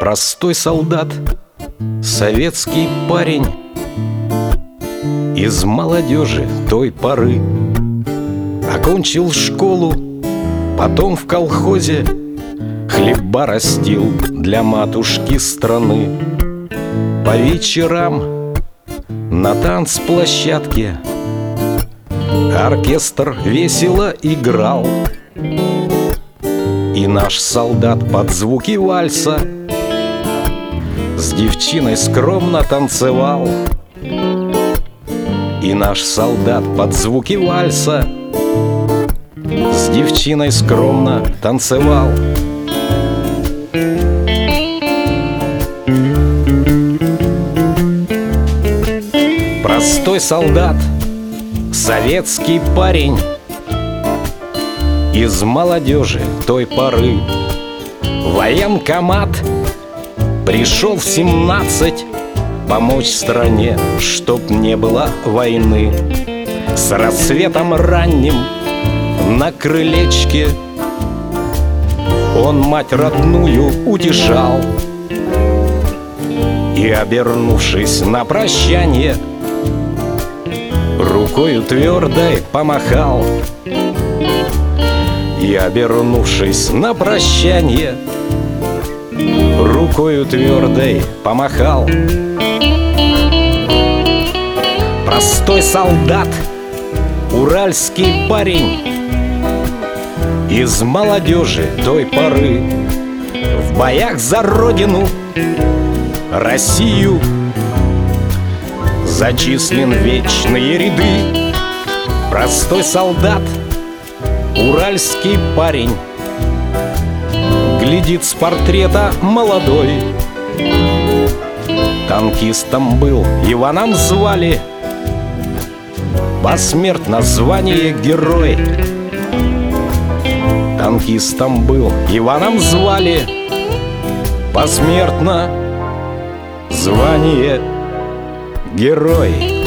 Простой солдат, советский парень, из молодежи той поры. Окончил школу, потом в колхозе хлеба растил для матушки страны. По вечерам на танцплощадке оркестр весело играл, и наш солдат под звуки вальса с девчиной скромно танцевал. И наш солдат под звуки вальса с девчиной скромно танцевал. Простой солдат, советский парень, из молодежи той поры. Военкомат пришел в 17 помочь стране, чтоб не было войны. С рассветом ранним на крылечке он мать родную утешал и, обернувшись на прощанье, рукою твердой помахал. И, обернувшись на прощанье, рукою твердой помахал. Простой солдат, уральский парень, из молодежи той поры. В боях за родину, Россию, зачислен в вечные ряды. Простой солдат, уральский парень, глядит с портрета молодой. Танкистом был, Иваном звали, посмертно звание герой. Танкистом был, Иваном звали, посмертно звание герой.